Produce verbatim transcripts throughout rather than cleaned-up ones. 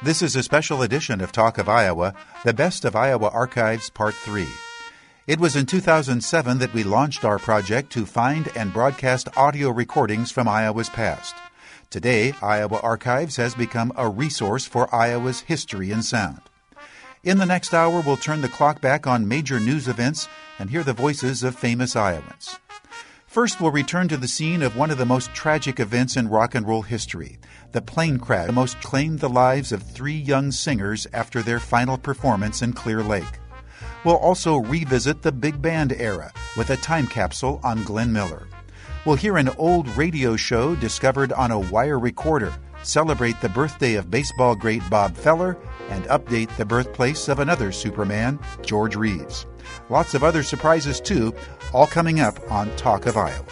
This is a special edition of Talk of Iowa, the Best of Iowa Archives, Part three. It was in two thousand seven that we launched our project to find and broadcast audio recordings from Iowa's past. Today, Iowa Archives has become a resource for Iowa's history and sound. In the next hour, we'll turn the clock back on major news events and hear the voices of famous Iowans. First, we'll return to the scene of one of the most tragic events in rock and roll history. The plane crash most claimed the lives of three young singers after their final performance in Clear Lake. We'll also revisit the big band era with a time capsule on Glenn Miller. We'll hear an old radio show discovered on a wire recorder, celebrate the birthday of baseball great Bob Feller, and update the birthplace of another Superman, George Reeves. Lots of other surprises, too, all coming up on Talk of Iowa.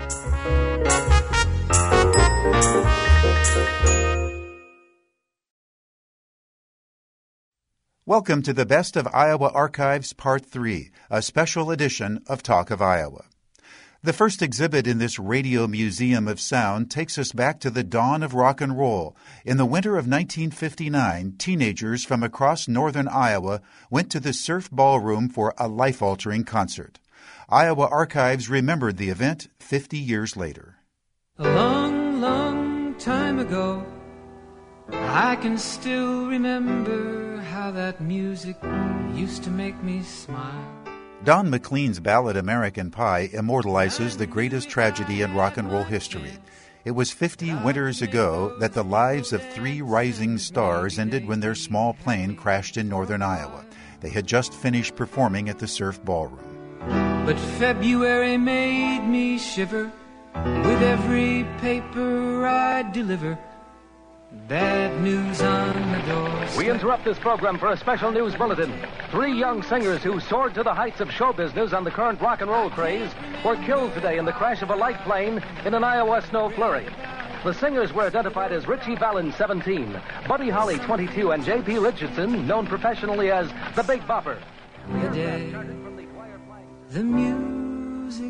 Welcome to the Best of Iowa Archives, Part three, a special edition of Talk of Iowa. The first exhibit in this radio museum of sound takes us back to the dawn of rock and roll. In the winter of nineteen fifty-nine, teenagers from across northern Iowa went to the Surf Ballroom for a life-altering concert. Iowa Archives remembered the event fifty years later. A long, long time ago, I can still remember how that music used to make me smile. Don McLean's ballad American Pie immortalizes the greatest tragedy in rock and roll history. It was fifty winters ago that the lives of three rising stars ended when their small plane crashed in northern Iowa. They had just finished performing at the Surf Ballroom. But February made me shiver with every paper I deliver. Bad news on the doorstep. We interrupt this program for a special news bulletin. Three young singers who soared to the heights of show business on the current rock and roll craze were killed today in the crash of a light plane in an Iowa snow flurry. The singers were identified as Richie Valens, seventeen, Buddy Holly, twenty-two, and J P Richardson, known professionally as the Big Bopper. The day the music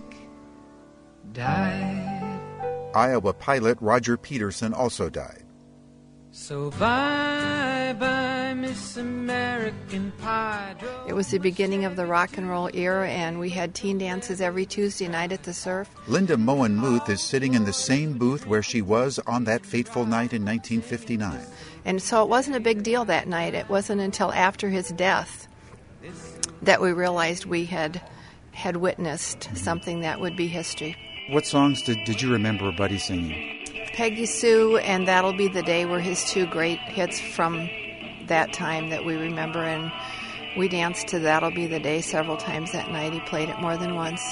died. Iowa pilot Roger Peterson also died. So bye-bye, Miss American Pie. It was the beginning of the rock and roll era, and we had teen dances every Tuesday night at the Surf. Linda Moen Muth is sitting in the same booth where she was on that fateful night in nineteen fifty-nine. And so it wasn't a big deal that night. It wasn't until after his death that we realized we had had witnessed something that would be history. What songs did, did you remember Buddy singing? Peggy Sue and That'll Be the Day were his two great hits from that time that we remember, and we danced to That'll Be the Day several times that night. He played it more than once.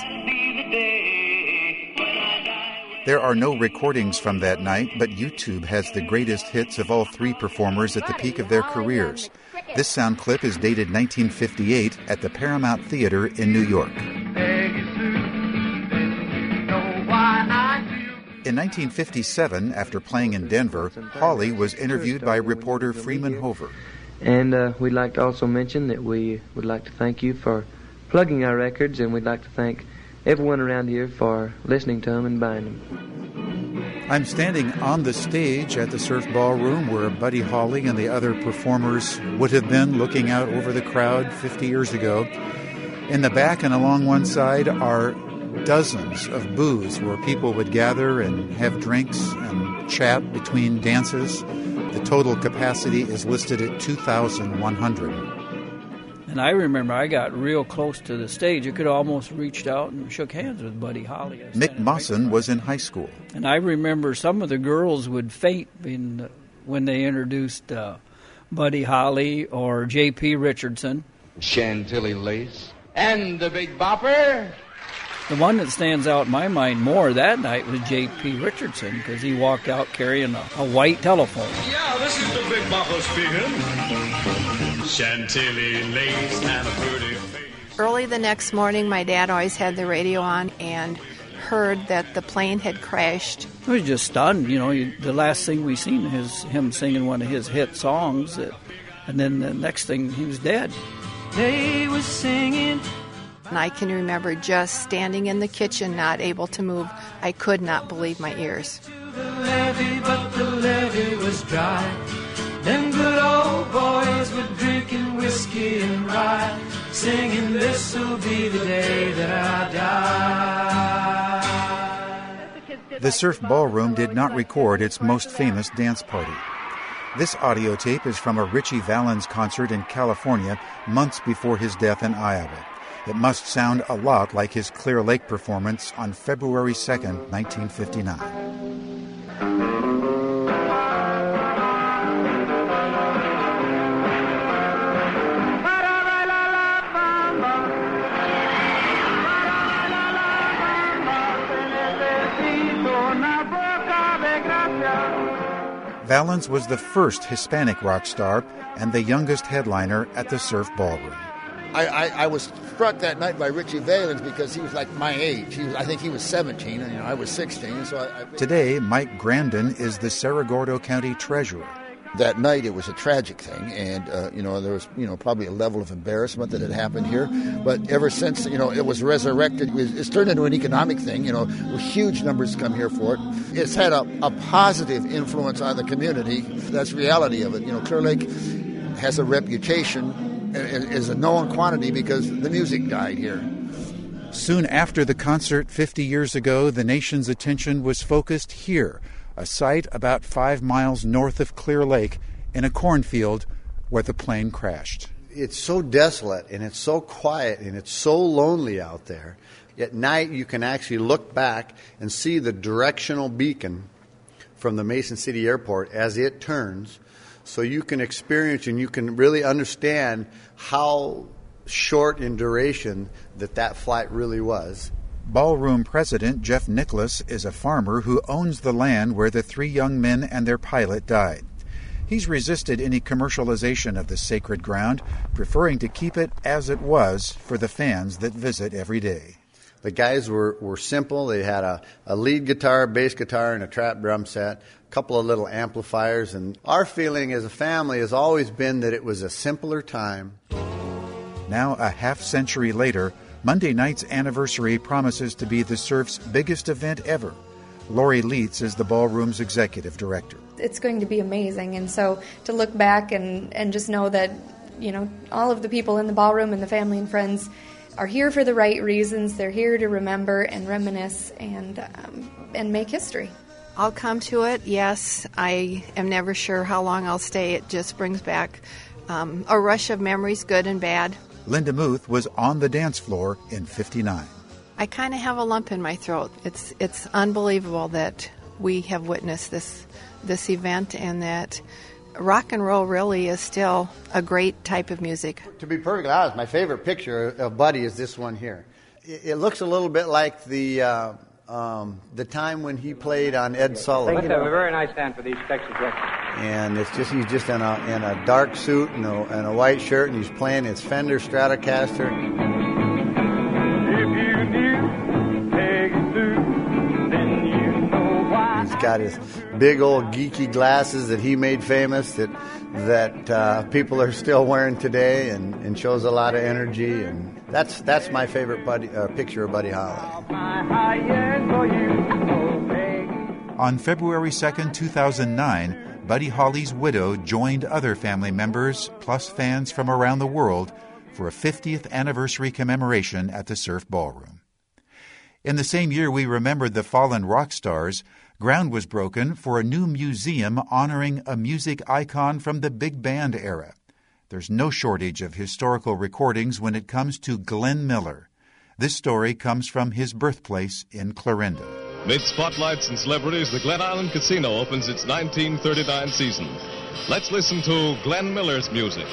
There are no recordings from that night, but YouTube has the greatest hits of all three performers at the peak of their careers. This sound clip is dated nineteen fifty-eight at the Paramount Theater in New York. In nineteen fifty-seven, after playing in Denver, Holly was interviewed by reporter Freeman Hover. And uh, we'd like to also mention that we would like to thank you for plugging our records, and we'd like to thank everyone around here for listening to them and buying them. I'm standing on the stage at the Surf Ballroom where Buddy Holly and the other performers would have been looking out over the crowd fifty years ago. In the back and along one side are dozens of booths where people would gather and have drinks and chat between dances. The total capacity is listed at two thousand one hundred. And I remember I got real close to the stage. I could almost reached out and shook hands with Buddy Holly. Mick Mawson was in high school. And I remember some of the girls would faint in, when they introduced uh, Buddy Holly or J P Richardson. Chantilly Lace. And the Big Bopper. The one that stands out in my mind more that night was J P Richardson, because he walked out carrying a, a white telephone. Yeah, this is the Big Bopper speaking. Chantilly lace and a pretty face. Early the next morning, my dad always had the radio on and heard that the plane had crashed. I was just stunned. You know, you, the last thing we seen is him singing one of his hit songs, that, and then the next thing, he was dead. They were singing. And I can remember just standing in the kitchen, not able to move. I could not believe my ears. The levee, but the levee was dry. Them good old whiskey and rye, singing this'll be the day that I die. The Surf Ballroom did not record its most famous dance party. This audio tape is from a Ritchie Valens concert in California months before his death in Iowa. It must sound a lot like his Clear Lake performance on February second, nineteen fifty-nine. Valens was the first Hispanic rock star and the youngest headliner at the Surf Ballroom. I, I, I was struck that night by Ritchie Valens because he was like my age. He was, I think he was seventeen, and you know, I was sixteen. So I, I... Today, Mike Grandin is the Cerro Gordo County treasurer. That night, it was a tragic thing, and uh, you know there was you know probably a level of embarrassment that had happened here. But ever since you know it was resurrected, it was, it's turned into an economic thing. You know, huge numbers come here for it. It's had a, a positive influence on the community. That's the reality of it. You know, Clear Lake has a reputation and is a known quantity because the music died here. Soon after the concert fifty years ago, the nation's attention was focused here, a site about five miles north of Clear Lake in a cornfield where the plane crashed. It's so desolate and it's so quiet and it's so lonely out there. At night you can actually look back and see the directional beacon from the Mason City Airport as it turns, so you can experience and you can really understand how short in duration that that flight really was. Ballroom president Jeff Nicholas is a farmer who owns the land where the three young men and their pilot died. He's resisted any commercialization of the sacred ground, preferring to keep it as it was for the fans that visit every day. The guys were, were simple. They had a, a lead guitar, bass guitar, and a trap drum set, a couple of little amplifiers. And our feeling as a family has always been that it was a simpler time. Now, a half century later, Monday night's anniversary promises to be the Surf's biggest event ever. Lori Leitz is the ballroom's executive director. It's going to be amazing, and so to look back and, and just know that, you know, all of the people in the ballroom and the family and friends are here for the right reasons. They're here to remember and reminisce and um, and make history. I'll come to it, yes. I am never sure how long I'll stay. It just brings back um, a rush of memories, good and bad. Linda Muth was on the dance floor in fifty-nine. I kind of have a lump in my throat. It's it's unbelievable that we have witnessed this this event and that rock and roll really is still a great type of music. To be perfectly honest, my favorite picture of Buddy is this one here. It, it looks a little bit like the uh, um, the time when he played on Ed Sullivan. Let's have a very nice stand for these Texas records. And it's just he's just in a in a dark suit and a, and a white shirt, and he's playing his Fender Stratocaster. If you knew Pegasus, then you know why. He's got his big old geeky glasses that he made famous that that uh, people are still wearing today, and, and shows a lot of energy. And that's that's my favorite Buddy, uh, picture of Buddy Holly. On February second, two thousand nine, Buddy Holly's widow joined other family members, plus fans from around the world, for a fiftieth anniversary commemoration at the Surf Ballroom. In the same year we remembered the fallen rock stars, ground was broken for a new museum honoring a music icon from the big band era. There's no shortage of historical recordings when it comes to Glenn Miller. This story comes from his birthplace in Clarinda. With spotlights and celebrities, the Glen Island Casino opens its nineteen thirty-nine season. Let's listen to Glenn Miller's music.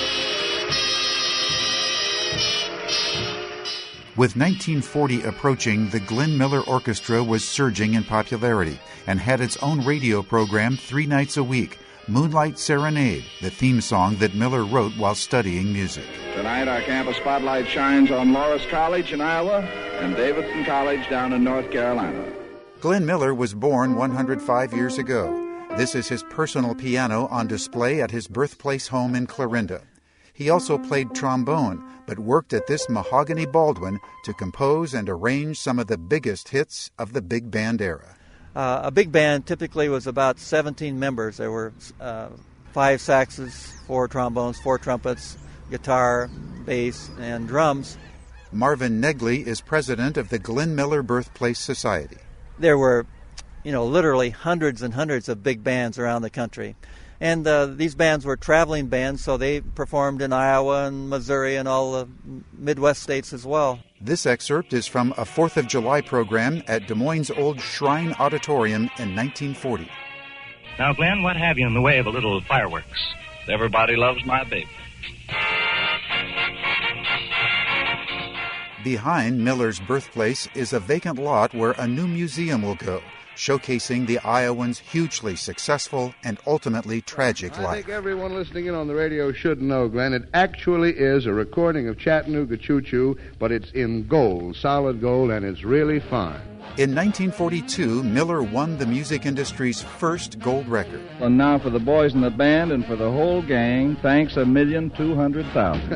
With nineteen forty approaching, the Glenn Miller Orchestra was surging in popularity and had its own radio program three nights a week, Moonlight Serenade, the theme song that Miller wrote while studying music. Tonight, our campus spotlight shines on Loras College in Iowa and Davidson College down in North Carolina. Glenn Miller was born one hundred five years ago. This is his personal piano on display at his birthplace home in Clarinda. He also played trombone, but worked at this mahogany Baldwin to compose and arrange some of the biggest hits of the big band era. Uh, a big band typically was about seventeen members. There were uh, five saxes, four trombones, four trumpets, guitar, bass, and drums. Marvin Negley is president of the Glenn Miller Birthplace Society. There were, you know, literally hundreds and hundreds of big bands around the country. And uh, these bands were traveling bands, so they performed in Iowa and Missouri and all the Midwest states as well. This excerpt is from a fourth of July program at Des Moines' Old Shrine Auditorium in nineteen forty. Now, Glenn, what have you in the way of a little fireworks? Everybody loves my baby. Behind Miller's birthplace is a vacant lot where a new museum will go, showcasing the Iowan's hugely successful and ultimately tragic I life. think everyone listening in on the radio should know, Glenn, it actually is a recording of Chattanooga Choo Choo, but it's in gold, solid gold, and it's really fine. In nineteen forty-two, Miller won the music industry's first gold record. And now for the boys in the band and for the whole gang, thanks a million two hundred thousand.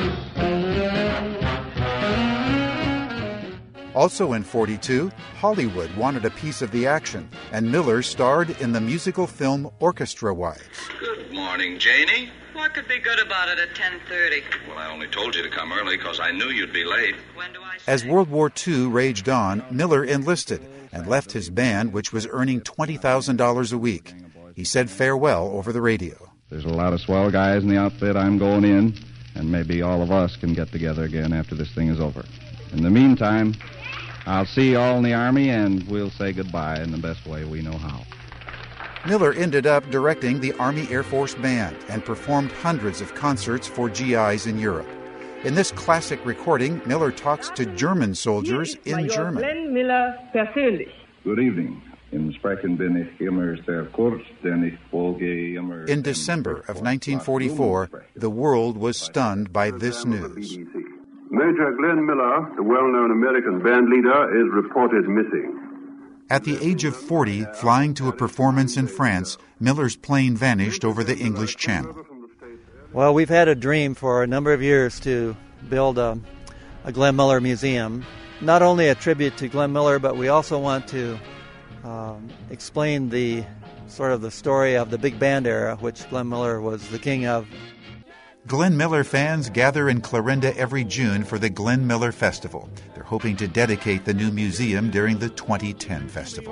Also in forty-two, Hollywood wanted a piece of the action, and Miller starred in the musical film Orchestra Wives. Good morning, Janie. What could be good about it at ten thirty? Well, I only told you to come early because I knew you'd be late. When do I As World War Two raged on, Miller enlisted and left his band, which was earning twenty thousand dollars a week. He said farewell over the radio. There's a lot of swell guys in the outfit. I'm going in, and maybe all of us can get together again after this thing is over. In the meantime, I'll see you all in the Army, and we'll say goodbye in the best way we know how. Miller ended up directing the Army Air Force Band and performed hundreds of concerts for G Is in Europe. In this classic recording, Miller talks to German soldiers in German. Glenn Miller persönlich. Good evening. Im Sprechen bin ich immer sehr kurz, denn ich folge immer... In December of nineteen forty-four, the world was stunned by this news. Major Glenn Miller, the well-known American band leader, is reported missing. At the age of forty, flying to a performance in France, Miller's plane vanished over the English Channel. Well, we've had a dream for a number of years to build a, a Glenn Miller museum. Not only a tribute to Glenn Miller, but we also want to um, explain the sort of the story of the big band era, which Glenn Miller was the king of. Glenn Miller fans gather in Clarinda every June for the Glenn Miller Festival. They're hoping to dedicate the new museum during the twenty ten festival.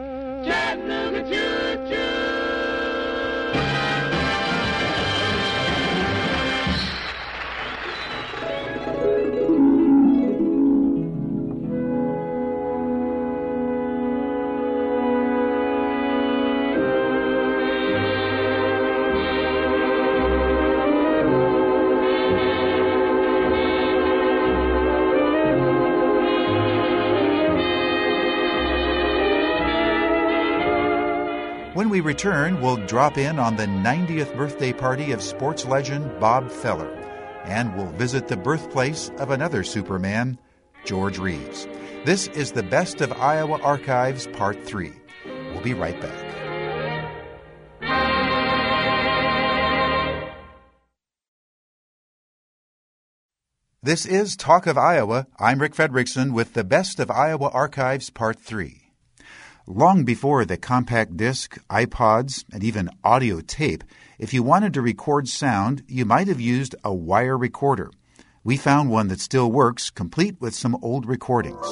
When we return, we'll drop in on the ninetieth birthday party of sports legend Bob Feller, and we'll visit the birthplace of another Superman, George Reeves. This is the Best of Iowa Archives, Part three. We'll be right back. This is Talk of Iowa. I'm Rick Fredrickson with the Best of Iowa Archives, Part three. Long before the compact disc, iPods, and even audio tape, if you wanted to record sound, you might have used a wire recorder. We found one that still works, complete with some old recordings.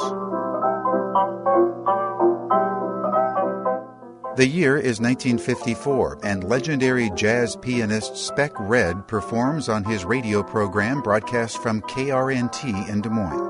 The year is nineteen fifty-four, and legendary jazz pianist Spec Red performs on his radio program broadcast from K R N T in Des Moines.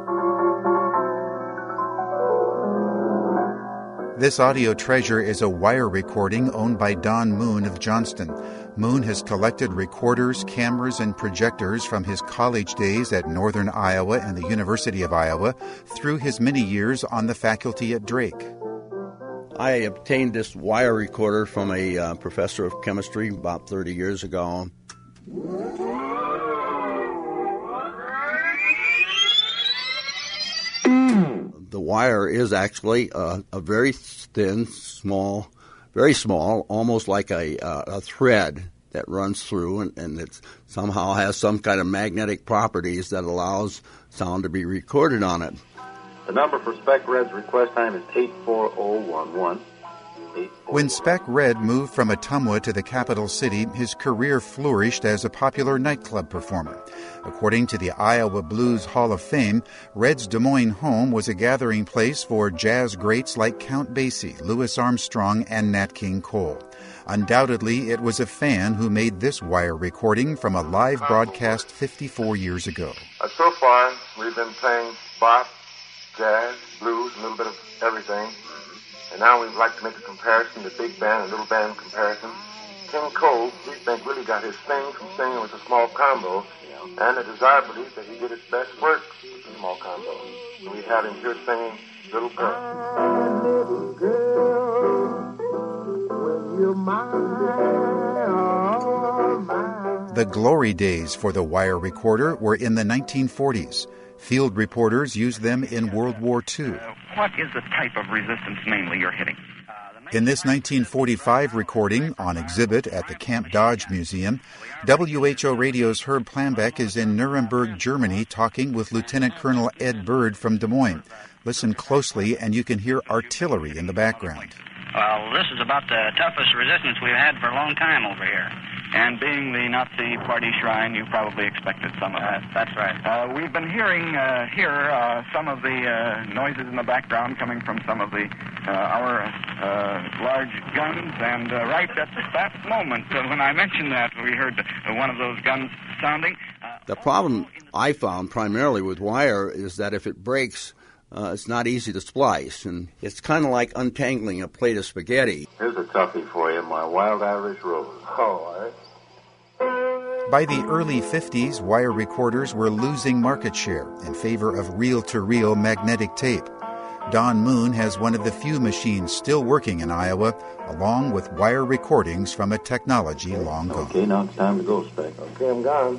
This audio treasure is a wire recording owned by Don Moon of Johnston. Moon has collected recorders, cameras, and projectors from his college days at Northern Iowa and the University of Iowa through his many years on the faculty at Drake. I obtained this wire recorder from a uh, professor of chemistry about thirty years ago. The wire is actually a, a very thin, small, very small, almost like a, uh, a thread that runs through, and, and it somehow has some kind of magnetic properties that allows sound to be recorded on it. The number for Spec Red's request time is eight four zero one one. When Spec Red moved from Ottumwa to the capital city, his career flourished as a popular nightclub performer. According to the Iowa Blues Hall of Fame, Red's Des Moines home was a gathering place for jazz greats like Count Basie, Louis Armstrong, and Nat King Cole. Undoubtedly, it was a fan who made this wire recording from a live broadcast fifty-four years ago. Uh, so far, we've been playing bop, jazz, blues, a little bit of everything. And now we'd like to make a comparison, the big band and little band comparison. King Cole, we think, really got his thing from singing with a small combo, and a desire belief that he did his best work with a small combo. And we have him here singing Little Girl. Little girl, when you're mine, oh, mine. The glory days for the wire recorder were in the nineteen forties. Field reporters used them in World War Two. What is the type of resistance mainly you're hitting? In this nineteen forty-five recording on exhibit at the Camp Dodge Museum, W H O Radio's Herb Plambeck is in Nuremberg, Germany, talking with Lieutenant Colonel Ed Bird from Des Moines. Listen closely and you can hear artillery in the background. Well, this is about the toughest resistance we've had for a long time over here. And being the Nazi Party shrine, you probably expected some of that. Uh, that's right. Uh, we've been hearing uh, here uh, some of the uh, noises in the background coming from some of the uh, our uh, large guns, and uh, right at that moment uh, when I mentioned that, we heard uh, one of those guns sounding. Uh, the problem I found primarily with wire is that if it breaks, Uh, it's not easy to splice, and it's kind of like untangling a plate of spaghetti. Here's a toughie for you, my Wild Irish Rose. Oh, all right. By the early fifties, wire recorders were losing market share in favor of reel-to-reel magnetic tape. Don Moon has one of the few machines still working in Iowa, along with wire recordings from a technology long gone. Okay, now it's time to go, Spec. Okay, I'm gone.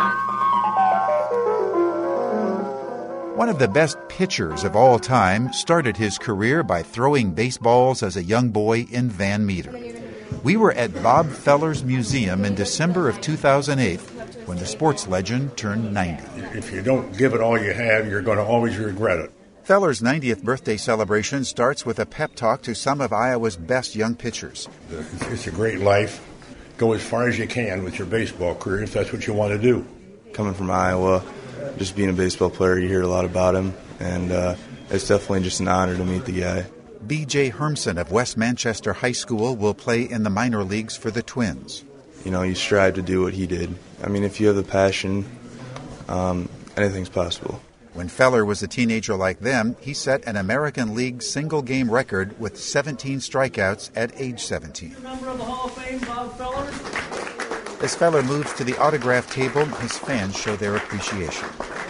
One of the best pitchers of all time started his career by throwing baseballs as a young boy in Van Meter. We were at Bob Feller's Museum in December of two thousand eight when the sports legend turned ninety. If you don't give it all you have, you're going to always regret it. Feller's ninetieth birthday celebration starts with a pep talk to some of Iowa's best young pitchers. It's a great life. Go as far as you can with your baseball career if that's what you want to do. Coming from Iowa, just being a baseball player, you hear a lot about him, and uh, it's definitely just an honor to meet the guy. B J Hermson of West Manchester High School will play in the minor leagues for the Twins. You know, you strive to do what he did. I mean, if you have the passion, um, anything's possible. When Feller was a teenager like them, he set an American League single-game record with seventeen strikeouts at age seventeen. Member of the Hall of Fame, Bob Feller. As Feller moves to the autograph table, his fans show their appreciation.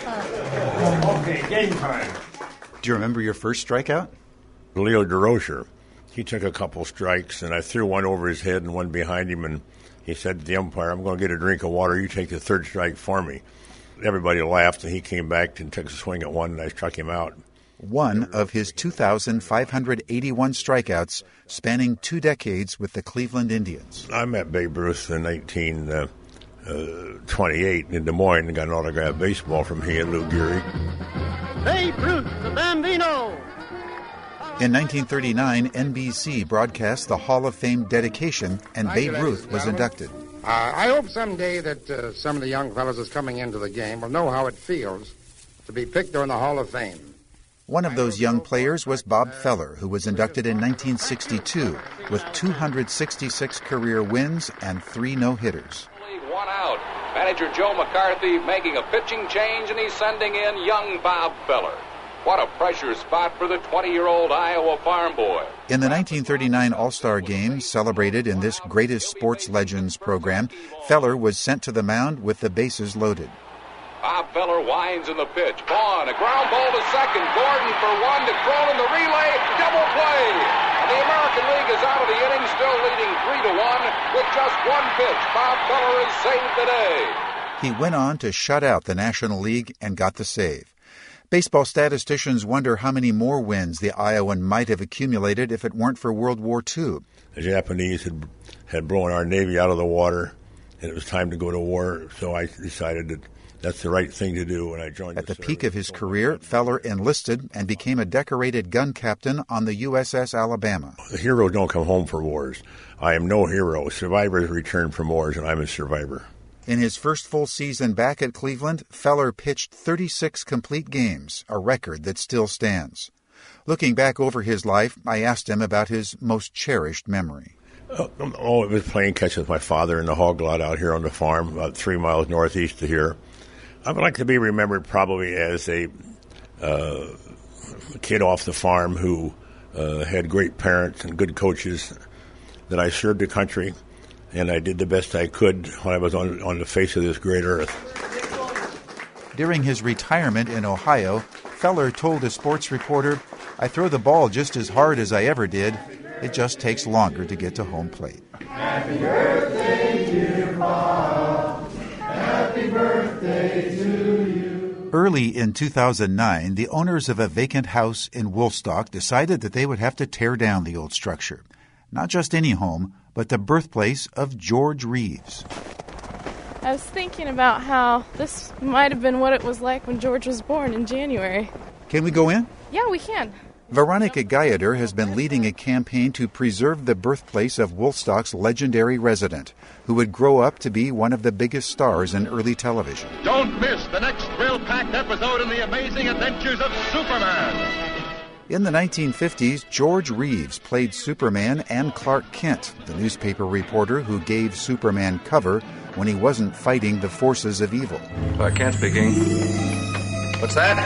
Okay, game time. Do you remember your first strikeout? Leo DeRocher. He took a couple strikes, and I threw one over his head and one behind him, and he said to the umpire, "I'm going to get a drink of water. You take the third strike for me." Everybody laughed, and he came back and took a swing at one, and I struck him out. One of his two thousand five hundred eighty-one strikeouts, spanning two decades with the Cleveland Indians. I met Babe Ruth in nineteen twenty-eight in Des Moines and got an autographed baseball from he and Lou Gehrig. Babe Ruth, the Bambino! In nineteen thirty-nine, N B C broadcast the Hall of Fame dedication, and Thank Babe you, Ruth was inducted. Uh, I hope someday that uh, some of the young fellows that's coming into the game will know how it feels to be picked during the Hall of Fame. One of those young players was Bob Feller, who was inducted in nineteen sixty-two with two hundred sixty-six career wins and three no-hitters. One out. Manager Joe McCarthy making a pitching change, and he's sending in young Bob Feller. What a pressure spot for the twenty-year-old Iowa farm boy. In the nineteen thirty-nine All-Star Game, celebrated in this Greatest Sports Legends program, Feller was sent to the mound with the bases loaded. Bob Feller winds in the pitch. Vaughn, a ground ball to second. Gordon for one to Cronin, the relay, double play. And the American League is out of the inning, still leading three to one with just one pitch. Bob Feller is saved today. He went on to shut out the National League and got the save. Baseball statisticians wonder how many more wins the Iowan might have accumulated if it weren't for World War Two. The Japanese had, had blown our Navy out of the water, and it was time to go to war, so I decided that that's the right thing to do when I joined At the the peak of his career, Feller enlisted and became a decorated gun captain on the U S S Alabama. The heroes don't come home from wars. I am no hero. Survivors return from wars, and I'm a survivor. In his first full season back at Cleveland, Feller pitched thirty-six complete games, a record that still stands. Looking back over his life, I asked him about his most cherished memory. Uh, oh, it was playing catch with my father in the hog lot out here on the farm, about three miles northeast of here. I would like to be remembered probably as a uh, kid off the farm who uh, had great parents and good coaches, that I served the country, and I did the best I could when I was on, on the face of this great earth. During his retirement in Ohio, Feller told a sports reporter, "I throw the ball just as hard as I ever did. It just takes longer to get to home plate." Happy birthday, dear Bob. Happy birthday to you. Early in two thousand nine, the owners of a vacant house in Woolstock decided that they would have to tear down the old structure. Not just any home, but the birthplace of George Reeves. I was thinking about how this might have been what it was like when George was born in January. Can we go in? Yeah, we can. Veronica Gaiader has been leading a campaign to preserve the birthplace of Woolstock's legendary resident, who would grow up to be one of the biggest stars in early television. Don't miss the next thrill-packed episode in the amazing adventures of Superman. In the nineteen fifties, George Reeves played Superman and Clark Kent, the newspaper reporter who gave Superman cover when he wasn't fighting the forces of evil. Clark Kent speaking. What's that?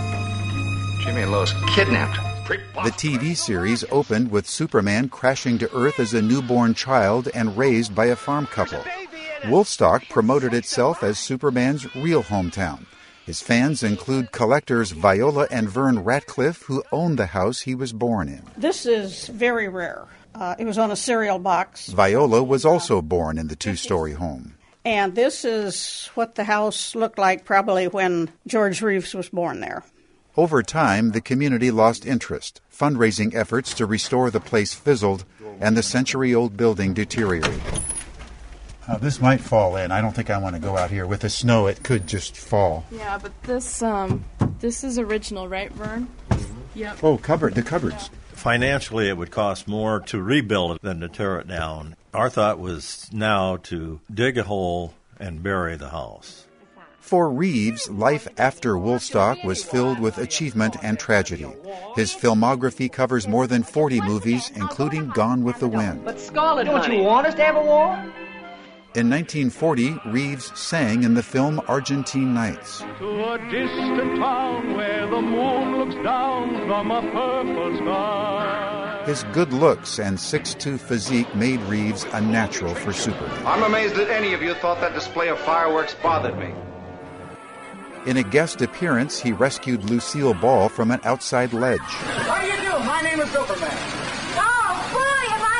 Jimmy and Lois kidnapped. The T V series opened with Superman crashing to Earth as a newborn child and raised by a farm couple. Woolstock promoted itself as Superman's real hometown. His fans include collectors Viola and Vern Ratcliffe, who owned the house he was born in. This is very rare. Uh, it was on a cereal box. Viola was also born in the two-story home. And this is what the house looked like probably when George Reeves was born there. Over time, the community lost interest. Fundraising efforts to restore the place fizzled, and the century-old building deteriorated. Uh, this might fall in. I don't think I want to go out here. With the snow, it could just fall. Yeah, but this um, this is original, right, Vern? Yep. Oh, cupboard, the cupboards. Financially, it would cost more to rebuild it than to tear it down. Our thought was now to dig a hole and bury the house. For Reeves, life after Woolstock was filled with achievement and tragedy. His filmography covers more than forty movies, including Gone with the Wind. But Scarlet, don't you want us to have a war? In nineteen forty, Reeves sang in the film Argentine Nights. To a distant town where the moon looks down from a purple sky. His good looks and six foot two physique made Reeves a natural for Superman. I'm amazed that any of you thought that display of fireworks bothered me. In a guest appearance, he rescued Lucille Ball from an outside ledge. How do you do? My name is Superman. Oh, boy, am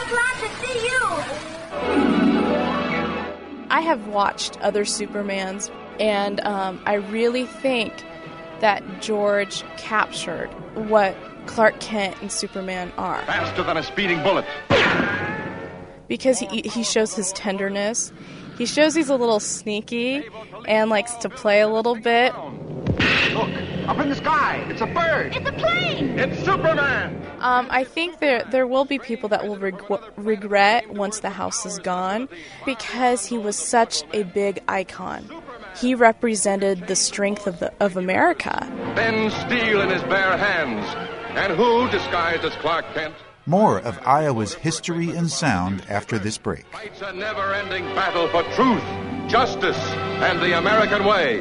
I glad to see you. I have watched other Supermans, and um, I really think that George captured what Clark Kent and Superman are. Faster than a speeding bullet. Because he he shows his tenderness. He shows he's a little sneaky and likes to play a little bit. Look, up in the sky. It's a bird. It's a plane. It's Superman. Um, I think there there will be people that will reg- regret once the house is gone, because he was such a big icon. He represented the strength of the of America. Ben Steel in his bare hands. And who disguised as Clark Kent? More of Iowa's history and sound after this break. It's a never-ending battle for truth, justice, and the American way.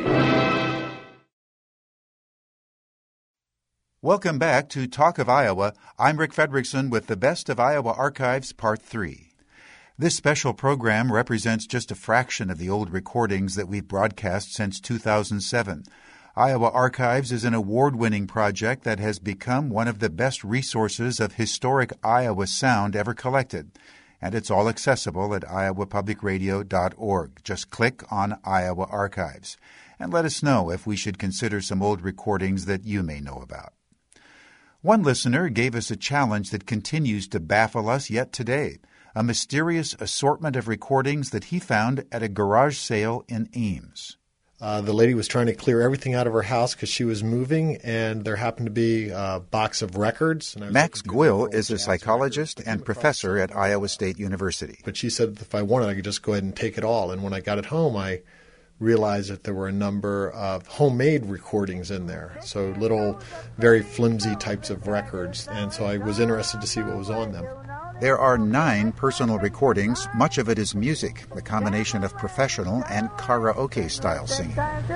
Welcome back to Talk of Iowa. I'm Rick Fredrickson with the Best of Iowa Archives, Part three. This special program represents just a fraction of the old recordings that we've broadcast since two thousand seven. Iowa Archives is an award-winning project that has become one of the best resources of historic Iowa sound ever collected, and it's all accessible at iowa public radio dot org. Just click on Iowa Archives, and let us know if we should consider some old recordings that you may know about. One listener gave us a challenge that continues to baffle us yet today, a mysterious assortment of recordings that he found at a garage sale in Ames. Uh, the lady was trying to clear everything out of her house because she was moving, and there happened to be a box of records. And Max Gwill is a psychologist and professor at Iowa State University. But she said if I wanted, I could just go ahead and take it all. And when I got it home, I realized that there were a number of homemade recordings in there, so little, very flimsy types of records. And so I was interested to see what was on them. There are nine personal recordings. Much of it is music, a combination of professional and karaoke-style singing.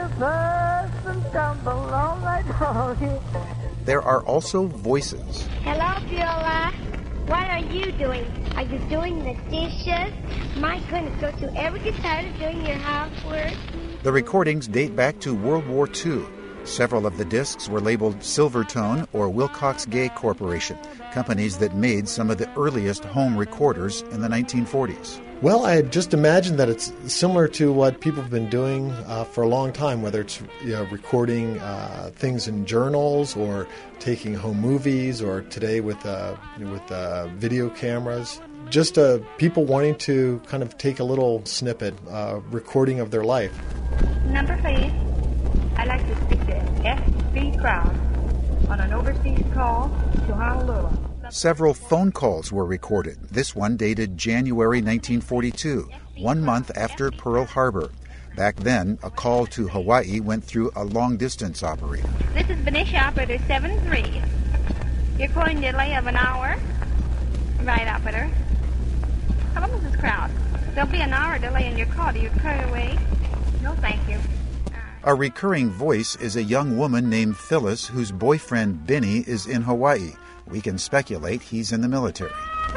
There are also voices. Hello, Viola. What are you doing? Are you doing the dishes? My goodness, don't you ever get tired of doing your housework? The recordings date back to World War Two. Several of the discs were labeled Silvertone or Wilcox Gay Corporation, companies that made some of the earliest home recorders in the nineteen forties. Well, I just imagine that it's similar to what people have been doing uh, for a long time, whether it's you know, recording uh, things in journals or taking home movies, or today with uh, with uh, video cameras. Just uh, people wanting to kind of take a little snippet, uh, recording of their life. Number please. I'd like to speak to S B Crowd on an overseas call to Honolulu. Several phone calls were recorded. This one dated January nineteen forty-two, one month after Pearl Harbor. Back then, a call to Hawaii went through a long-distance operator. This is Benicia Operator seven three. You're calling delay of an hour. Right, Operator. How long is this crowd? There'll be an hour delay in your call. Do you cut away? No, thank you. A recurring voice is a young woman named Phyllis whose boyfriend Benny is in Hawaii. We can speculate he's in the military.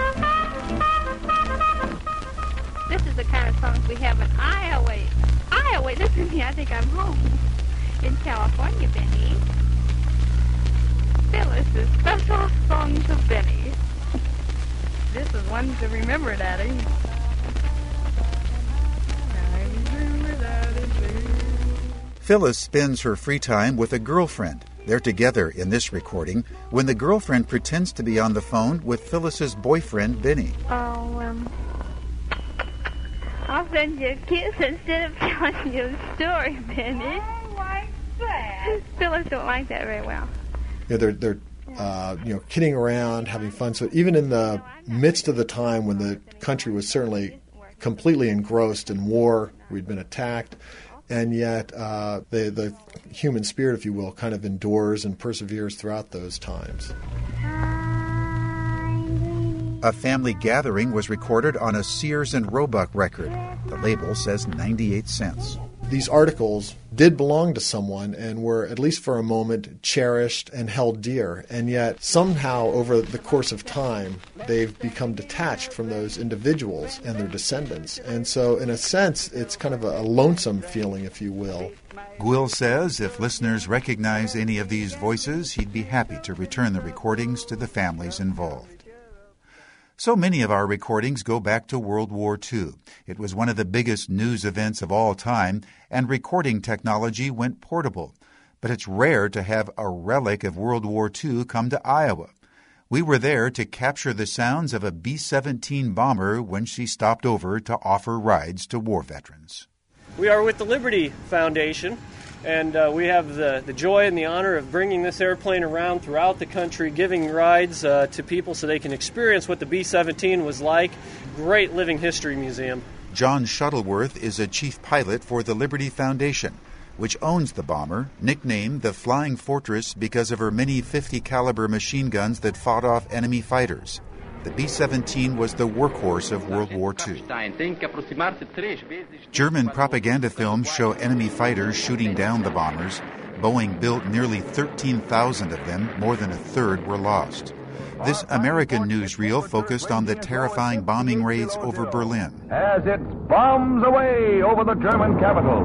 This is the kind of songs we have in Iowa. Iowa, listen to me, I think I'm home. In California, Benny. Phyllis's special songs of Benny. This is one to remember, Daddy. Phyllis spends her free time with a girlfriend. They're together in this recording when the girlfriend pretends to be on the phone with Phyllis's boyfriend, Benny. Oh, um, I'll send you a kiss instead of telling you a story, Benny. I like that. Phyllis don't like that very well. Yeah, they're they're uh, you know kidding around, having fun. So even in the midst of the time when the country was certainly completely engrossed in war, we'd been attacked. And yet uh, the, the human spirit, if you will, kind of endures and perseveres throughout those times. A family gathering was recorded on a Sears and Roebuck record. The label says ninety-eight cents. These articles did belong to someone and were, at least for a moment, cherished and held dear. And yet, somehow, over the course of time, they've become detached from those individuals and their descendants. And so, in a sense, it's kind of a lonesome feeling, if you will. Gwill says if listeners recognize any of these voices, he'd be happy to return the recordings to the families involved. So many of our recordings go back to World War Two. It was one of the biggest news events of all time, and recording technology went portable. But it's rare to have a relic of World War Two come to Iowa. We were there to capture the sounds of a B seventeen bomber when she stopped over to offer rides to war veterans. We are with the Liberty Foundation, and uh, we have the, the joy and the honor of bringing this airplane around throughout the country, giving rides uh, to people so they can experience what the B seventeen was like. Great living history museum. John Shuttleworth is a chief pilot for the Liberty Foundation, which owns the bomber, nicknamed the Flying Fortress because of her many fifty caliber machine guns that fought off enemy fighters. The B seventeen was the workhorse of World War Two. German propaganda films show enemy fighters shooting down the bombers. Boeing built nearly thirteen thousand of them. More than a third were lost. This American newsreel focused on the terrifying bombing raids over Berlin. As it bombs away over the German capital.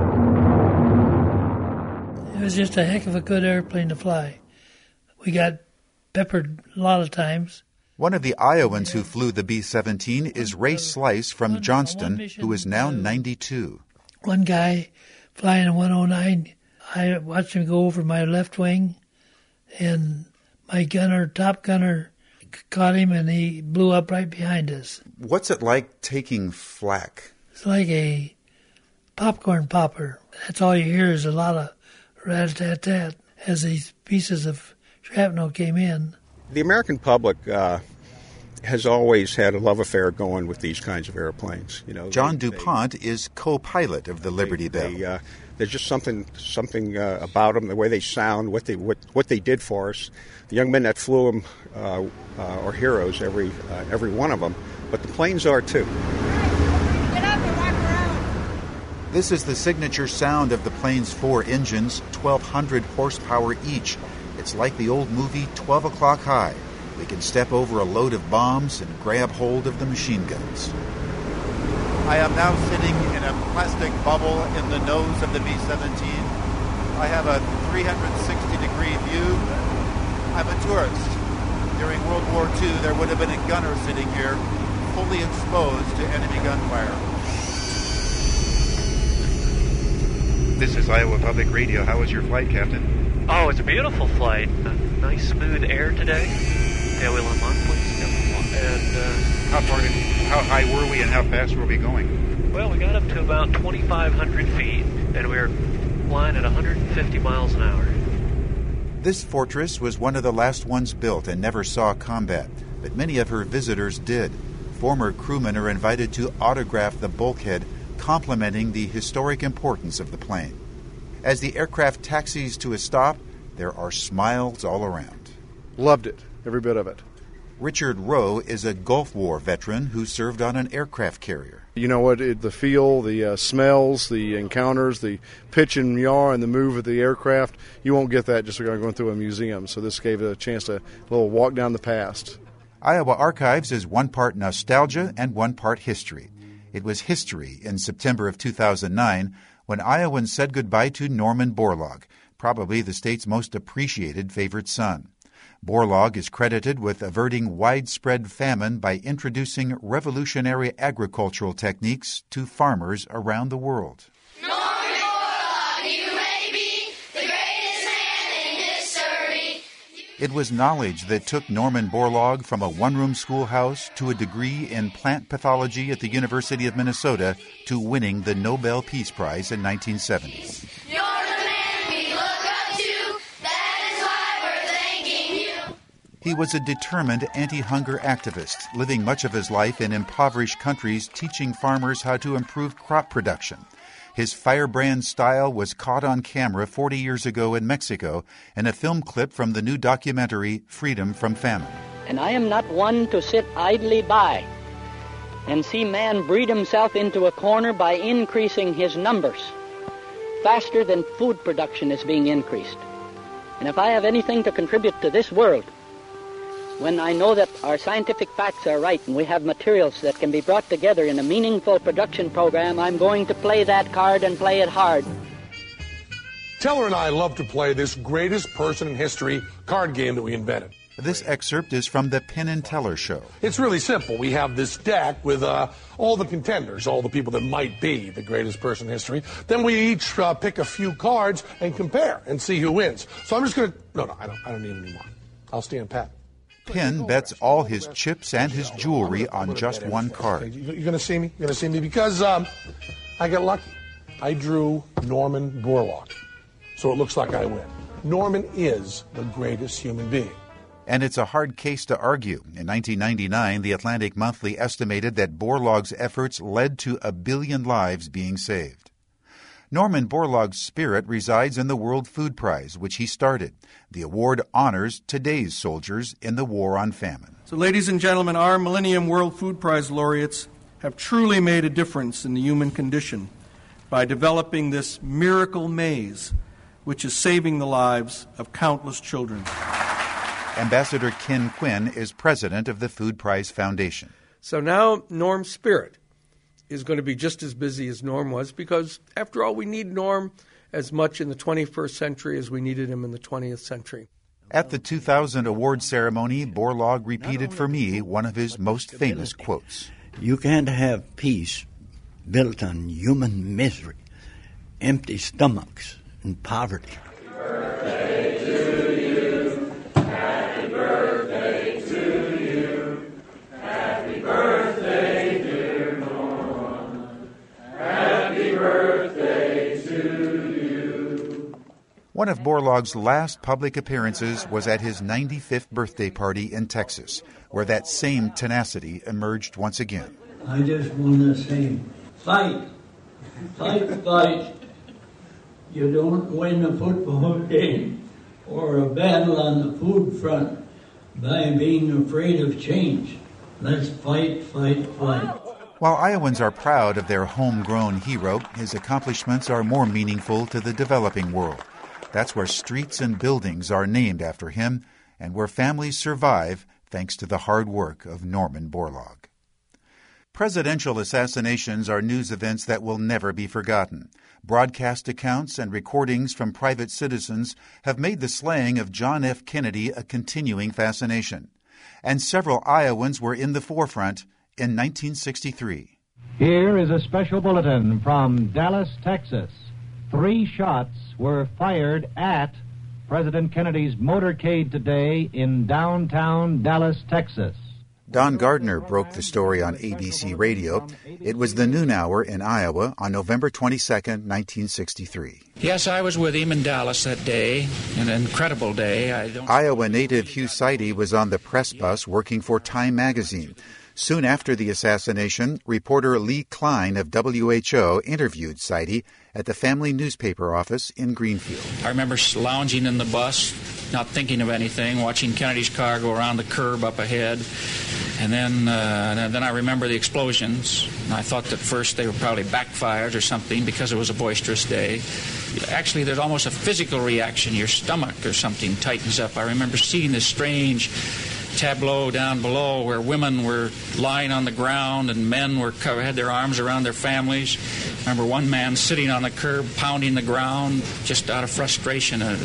It was just a heck of a good airplane to fly. We got peppered a lot of times. One of the Iowans who flew the B seventeen is Ray Slice from Johnston, who is now ninety-two. One guy flying a one oh nine, I watched him go over my left wing, and my gunner, top gunner, caught him, and he blew up right behind us. What's it like taking flak? It's like a popcorn popper. That's all you hear is a lot of rat-a-tat-tat as these pieces of shrapnel came in. The American public uh, has always had a love affair going with these kinds of airplanes. You know, John they, DuPont they, is co-pilot of the Liberty they, Bell. They, uh, there's just something something uh, about them, the way they sound, what they what, what they did for us. The young men that flew them uh, uh, are heroes, every uh, every one of them. But the planes are too. Get up and walk around. This is the signature sound of the plane's four engines, twelve hundred horsepower each. It's like the old movie twelve o'clock High. We can step over a load of bombs and grab hold of the machine guns. I am now sitting in a plastic bubble in the nose of the B seventeen. I have a three hundred sixty degree view. I'm a tourist. During World War Two, there would have been a gunner sitting here, fully exposed to enemy gunfire. This is Iowa Public Radio. How was your flight, Captain? Oh, it's a beautiful flight. A nice smooth air today. Tailwheel on lock, please. And uh, how far did, how high were we and how fast were we going? Well, we got up to about twenty-five hundred feet, and we were flying at one hundred fifty miles an hour. This fortress was one of the last ones built and never saw combat, but many of her visitors did. Former crewmen are invited to autograph the bulkhead, complimenting the historic importance of the plane. As the aircraft taxis to a stop, there are smiles all around. Loved it, every bit of it. Richard Rowe is a Gulf War veteran who served on an aircraft carrier. You know what, it, the feel, the uh, smells, the encounters, the pitch and yaw and the move of the aircraft, you won't get that just going through a museum. So this gave it a chance to a little walk down the past. Iowa Archives is one part nostalgia and one part history. It was history in September of two thousand nine when Iowans said goodbye to Norman Borlaug, probably the state's most appreciated favorite son. Borlaug is credited with averting widespread famine by introducing revolutionary agricultural techniques to farmers around the world. Norman Borlaug, you may be the greatest man in history. It was knowledge that took Norman Borlaug from a one-room schoolhouse to a degree in plant pathology at the University of Minnesota to winning the Nobel Peace Prize in nineteen seventy. You're the man we look up to. That is why we're thanking you. He was a determined anti-hunger activist, living much of his life in impoverished countries, teaching farmers how to improve crop production. His firebrand style was caught on camera forty years ago in Mexico in a film clip from the new documentary Freedom from Famine. And I am not one to sit idly by and see man breed himself into a corner by increasing his numbers faster than food production is being increased. And if I have anything to contribute to this world, when I know that our scientific facts are right and we have materials that can be brought together in a meaningful production program, I'm going to play that card and play it hard. Teller and I love to play this greatest person in history card game that we invented. This excerpt is from the Penn and Teller Show. It's really simple. We have this deck with uh, all the contenders, all the people that might be the greatest person in history. Then we each uh, pick a few cards and compare and see who wins. So I'm just going to... No, no, I don't, I don't need any more. I'll stand pat. Penn bets all his chips and his jewelry on just one card. You're going to see me? You're going to see me because um, I got lucky. I drew Norman Borlaug, so it looks like I win. Norman is the greatest human being. And it's a hard case to argue. In nineteen ninety-nine, the Atlantic Monthly estimated that Borlaug's efforts led to a billion lives being saved. Norman Borlaug's spirit resides in the World Food Prize, which he started. The award honors today's soldiers in the war on famine. So, ladies and gentlemen, our Millennium World Food Prize laureates have truly made a difference in the human condition by developing this miracle maze, which is saving the lives of countless children. Ambassador Ken Quinn is president of the Food Prize Foundation. So now Norm's spirit is going to be just as busy as Norm was because, after all, we need Norm as much in the twenty-first century as we needed him in the twentieth century. At the two thousand award ceremony, Borlaug repeated for me one of his most famous quotes. You can't have peace built on human misery, empty stomachs, and poverty. Happy birthday to you. Happy birthday to you. Happy birthday, dear Norm. Happy birthday. One of Borlaug's last public appearances was at his ninety-fifth birthday party in Texas, where that same tenacity emerged once again. I just want to say, fight, fight, fight. You don't win a football game or a battle on the food front by being afraid of change. Let's fight, fight, fight. While Iowans are proud of their homegrown hero, his accomplishments are more meaningful to the developing world. That's where streets and buildings are named after him, and where families survive thanks to the hard work of Norman Borlaug. Presidential assassinations are news events that will never be forgotten. Broadcast accounts and recordings from private citizens have made the slaying of John F. Kennedy a continuing fascination. And several Iowans were in the forefront in nineteen sixty-three. Here is a special bulletin from Dallas, Texas. Three shots were fired at President Kennedy's motorcade today in downtown Dallas, Texas. Don Gardner broke the story on A B C Radio. It was the noon hour in Iowa on November twenty-second, nineteen sixty-three. Yes, I was with him in Dallas that day, an incredible day. I don't... Iowa native Hugh Sidey was on the press bus working for Time magazine. Soon after the assassination, reporter Lee Klein of W H O interviewed Sidey at the family newspaper office in Greenfield. I remember lounging in the bus, not thinking of anything, watching Kennedy's car go around the curb up ahead. And then uh, and then I remember the explosions. I thought at first they were probably backfires or something because it was a boisterous day. Actually, there's almost a physical reaction. Your stomach or something tightens up. I remember seeing this strange tableau down below where women were lying on the ground and men were covered, had their arms around their families. I remember one man sitting on the curb pounding the ground just out of frustration. Uh,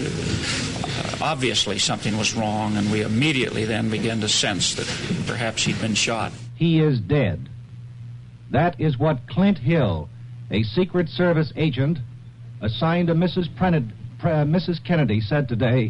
uh, obviously something was wrong, and we immediately then began to sense that perhaps he'd been shot. He is dead. That is what Clint Hill, a Secret Service agent assigned to Missus Prenid, Pre, Missus Kennedy, said today.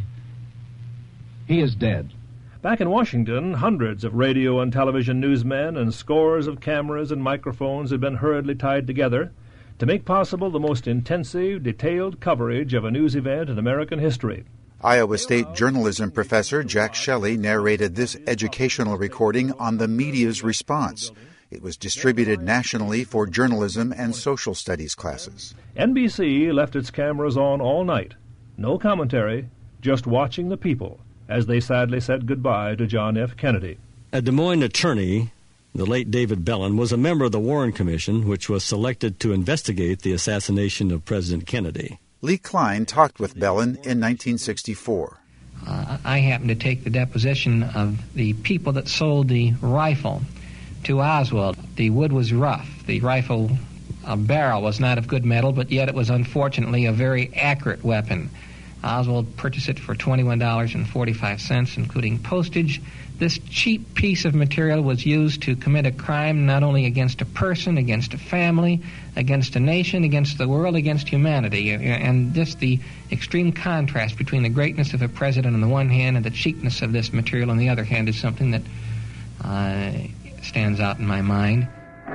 He is dead. Back in Washington, hundreds of radio and television newsmen and scores of cameras and microphones had been hurriedly tied together to make possible the most intensive, detailed coverage of a news event in American history. Iowa State journalism professor Jack Shelley narrated this educational recording on the media's response. It was distributed nationally for journalism and social studies classes. N B C left its cameras on all night. No commentary, just watching the people as they sadly said goodbye to John F. Kennedy. A Des Moines attorney, the late David Bellin, was a member of the Warren Commission, which was selected to investigate the assassination of President Kennedy. Lee Klein talked with Bellin in nineteen sixty-four. Uh, I happened to take the deposition of the people that sold the rifle to Oswald. The wood was rough. The rifle uh, barrel was not of good metal, but yet it was unfortunately a very accurate weapon. Oswald purchased it for twenty-one dollars and forty-five cents, including postage. This cheap piece of material was used to commit a crime not only against a person, against a family, against a nation, against the world, against humanity. And just the extreme contrast between the greatness of a president on the one hand and the cheapness of this material on the other hand is something that uh, stands out in my mind.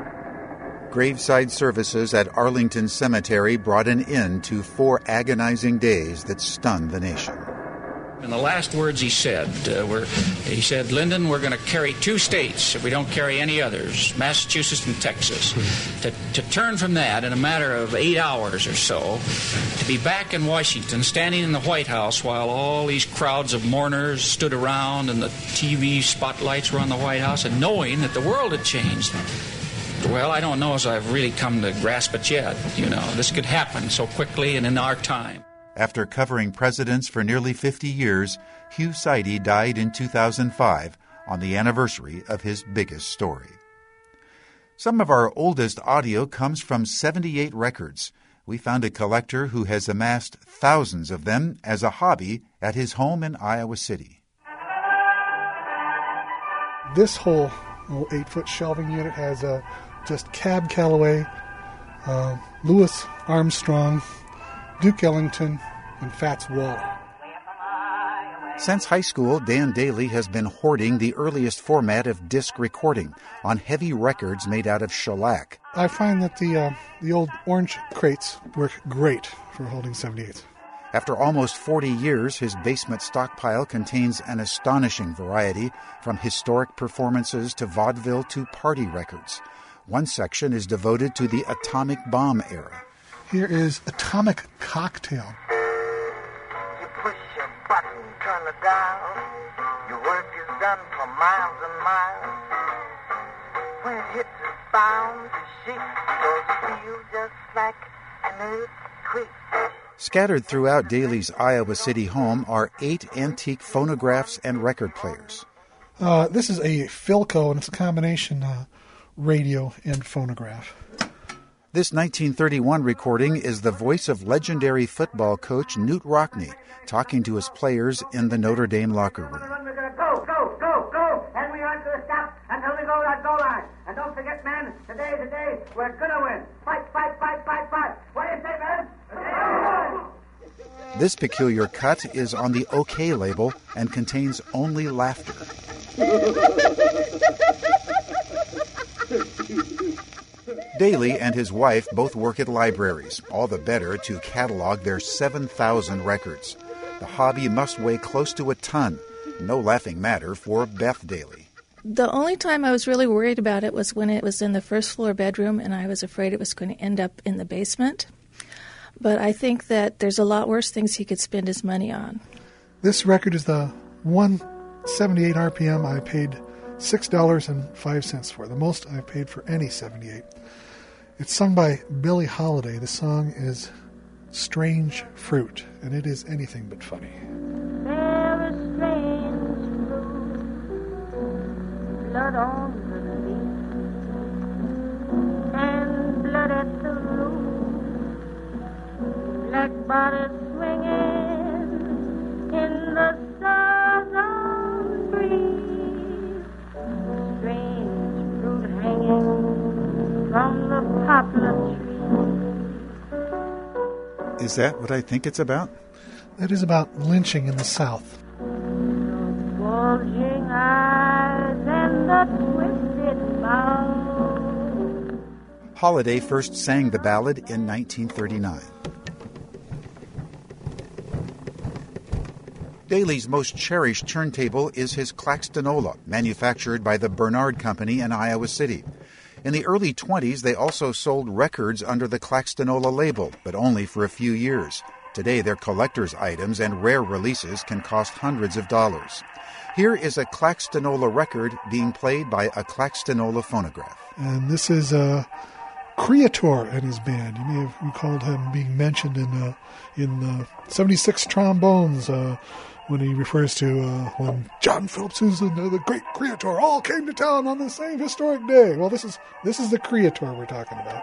Graveside services at Arlington Cemetery brought an end to four agonizing days that stunned the nation. And the last words he said uh, were, he said, Lyndon, we're going to carry two states if we don't carry any others, Massachusetts and Texas. To, to turn from that in a matter of eight hours or so, to be back in Washington, standing in the White House while all these crowds of mourners stood around and the T V spotlights were on the White House, and knowing that the world had changed. Well, I don't know as I've really come to grasp it yet. You know, this could happen so quickly and in our time. After covering presidents for nearly fifty years, Hugh Sidey died in two thousand five on the anniversary of his biggest story. Some of our oldest audio comes from seventy-eight records. We found a collector who has amassed thousands of them as a hobby at his home in Iowa City. This whole oh, eight-foot shelving unit has uh, just Cab Calloway, uh, Louis Armstrong, Duke Ellington, and Fats Waller. Since high school, Dan Daly has been hoarding the earliest format of disc recording on heavy records made out of shellac. I find that the uh, the old orange crates work great for holding seventy-eights. After almost forty years, his basement stockpile contains an astonishing variety, from historic performances to vaudeville to party records. One section is devoted to the atomic bomb era. Here is Atomic Cocktail. You push your button, turn it down. Your work is done for miles and miles. When it hits, it's bound to shake, because it feels just like an earthquake. Scattered throughout Daly's Iowa City home are eight antique phonographs and record players. Uh, this is a Philco, and it's a combination uh, radio and phonograph. This nineteen thirty-one recording is the voice of legendary football coach Knute Rockne talking to his players in the Notre Dame locker room. We're going to go, go, go, go, and we aren't going to stop until we go that goal line. And don't forget, man, today, today, we're going to win. Fight, fight, fight, fight, fight. What do you say, man? This peculiar cut is on the OK label and contains only laughter. Daly and his wife both work at libraries, all the better to catalog their seven thousand records. The hobby must weigh close to a ton, no laughing matter for Beth Daly. The only time I was really worried about it was when it was in the first floor bedroom and I was afraid it was going to end up in the basement. But I think that there's a lot worse things he could spend his money on. This record is the one seventy-eight R P M I paid six dollars and five cents for, the most I've paid for any seventy-eight. It's sung by Billie Holiday. The song is Strange Fruit, and it is anything but funny. There is strange fruit, blood on the leaf, and blood at the root. Black bodies swinging in the southern breeze. Strange fruit hanging from the poplar tree. Is that what I think it's about? That is about lynching in the South. Bulging eyes and the twisted mouth. Holiday first sang the ballad in nineteen thirty-nine. Daly's most cherished turntable is his Claxtonola, manufactured by the Bernard Company in Iowa City. In the early twenties, they also sold records under the Claxtonola label, but only for a few years. Today, their collector's items and rare releases can cost hundreds of dollars. Here is a Claxtonola record being played by a Claxtonola phonograph. And this is uh, Creator and his band. You may have recalled him being mentioned in uh, in uh, seventy-six Trombones, uh, when he refers to uh, when John Philip Sousa and uh, the great Creator all came to town on the same historic day. Well, this is this is the Creator we're talking about.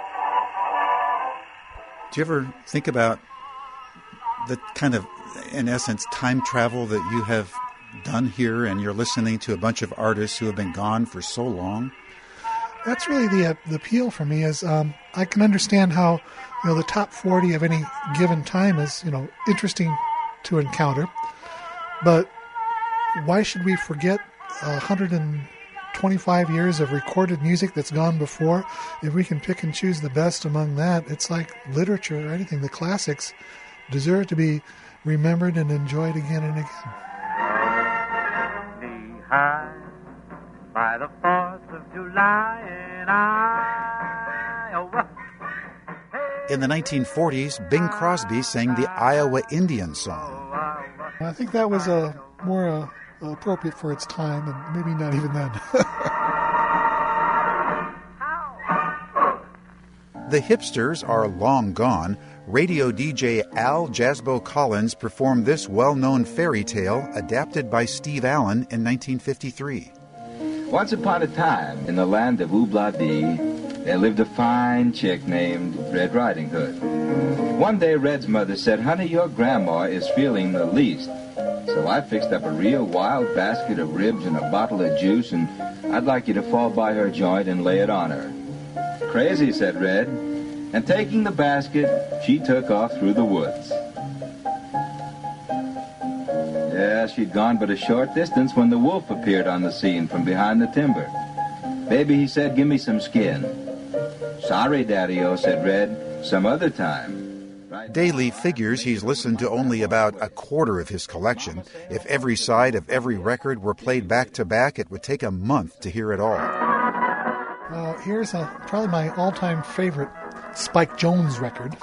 Do you ever think about the kind of, in essence, time travel that you have done here, and you're listening to a bunch of artists who have been gone for so long? That's really the uh, the appeal for me. Is um, I can understand how, you know, the top forty of any given time is, you know, interesting to encounter. But why should we forget one hundred twenty-five years of recorded music that's gone before? If we can pick and choose the best among that, it's like literature or anything. The classics deserve to be remembered and enjoyed again and again. Knee high by the fourth of July in Iowa. In the nineteen forties, Bing Crosby sang the Iowa Indian song. I think that was uh, more uh, appropriate for its time, and maybe not even then. The hipsters are long gone. Radio D J Al Jasbo Collins performed this well-known fairy tale adapted by Steve Allen in nineteen fifty-three. Once upon a time, in the land of Oobla-Dee, there lived a fine chick named Red Riding Hood. One day, Red's mother said, "Honey, your grandma is feeling the least. So I fixed up a real wild basket of ribs and a bottle of juice, and I'd like you to fall by her joint and lay it on her." "Crazy," said Red. And taking the basket, she took off through the woods. Yeah, she'd gone but a short distance when the wolf appeared on the scene from behind the timber. "Baby," he said, "give me some skin." "Sorry, Daddy-o," said Red, "some other time." Daly figures he's listened to only about a quarter of his collection. If every side of every record were played back to back, it would take a month to hear it all. Uh, here's a, probably my all-time favorite Spike Jones record.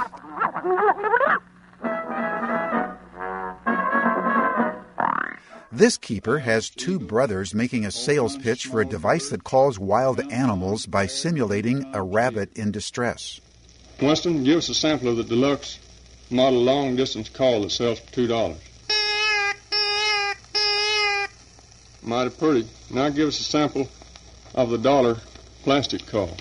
This keeper has two brothers making a sales pitch for a device that calls wild animals by simulating a rabbit in distress. Winston, give us a sample of the deluxe model long-distance call that sells for two dollars. Mighty pretty. Now give us a sample of the dollar plastic call.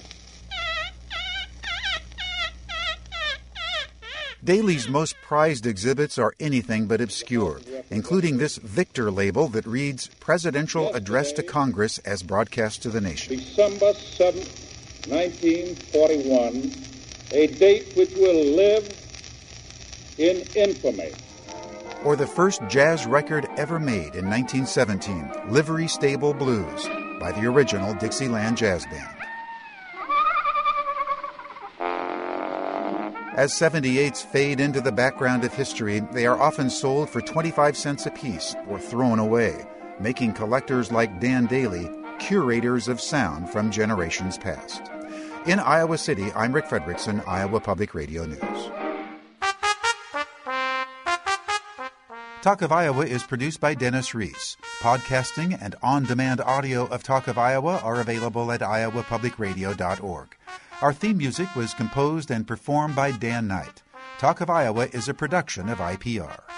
Daly's most prized exhibits are anything but obscure, including this Victor label that reads Presidential Address to Congress as broadcast to the nation. December seventh, nineteen forty-one, a date which will live in infamy. Or the first jazz record ever made in nineteen seventeen, Livery Stable Blues, by the original Dixieland Jazz Band. As seventy-eights fade into the background of history, they are often sold for twenty-five cents apiece or thrown away, making collectors like Dan Daly curators of sound from generations past. In Iowa City, I'm Rick Fredrickson, Iowa Public Radio News. Talk of Iowa is produced by Dennis Reese. Podcasting and on-demand audio of Talk of Iowa are available at iowa public radio dot org. Our theme music was composed and performed by Dan Knight. Talk of Iowa is a production of I P R.